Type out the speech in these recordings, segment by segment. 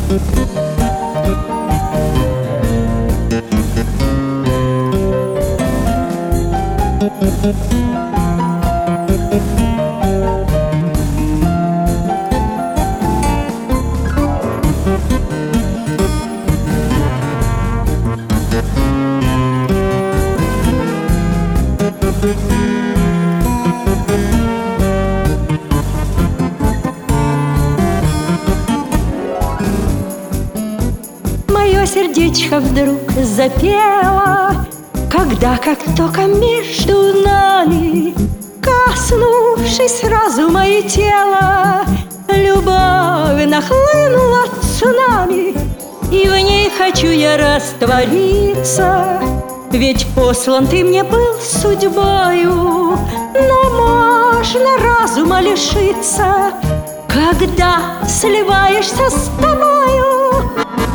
Мое сердечко вдруг запело, когда как только между нами, коснувшись разума и тела, любовь нахлынула цунами, и в ней хочу я раствориться. Ведь послан ты мне был судьбою, но можно разума лишиться, когда сливаешься с тобою.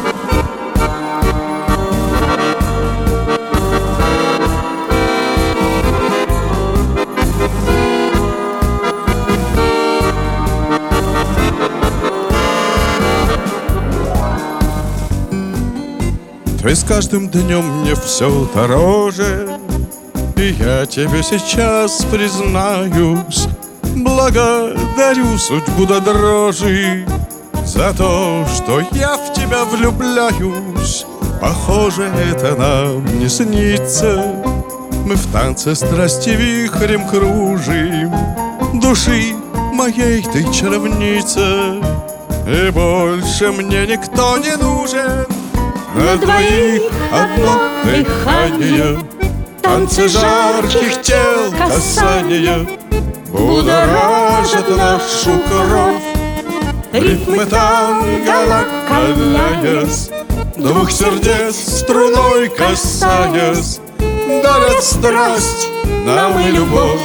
Ты с каждым днем мне все дороже, и я тебе сейчас признаюсь, благодарю судьбу до дрожи за то, что я в тебя влюбляюсь. Похоже, это нам не снится. Мы в танце страсти вихрем кружим, души моей ты чаровница, и больше мне никто не нужен. На двоих одно дыхание, танцы жарких тел, касания будоражат нашу кровь. Ритмы танго накаляясь, двух сердец струной касаясь, дарят страсть нам и любовь.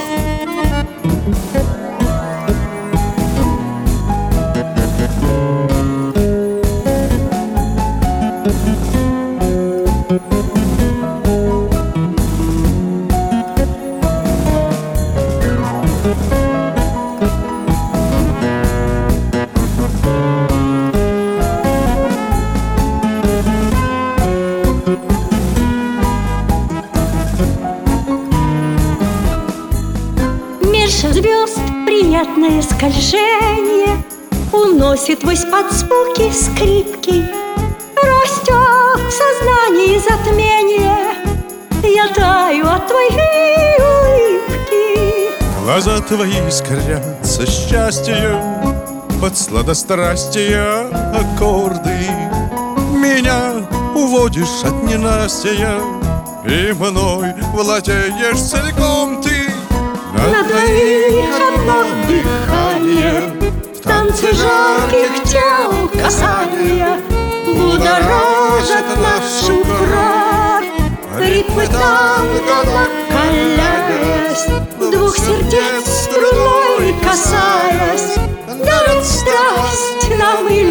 Звезд приятное скольжение уносит ввысь под звуки скрипки. Растет в сознании затмение, я таю от твоей улыбки. Глаза твои искрятся счастьем под сладострастия аккорды. Меня уводишь от ненастья, и мной владеешь целиком ты. На двоих одно дыхание, в танце жарких тел касания будоражат нашу кровь. Ритмы танго накаляясь, двух сердец струной касаясь, дарят страсть нам и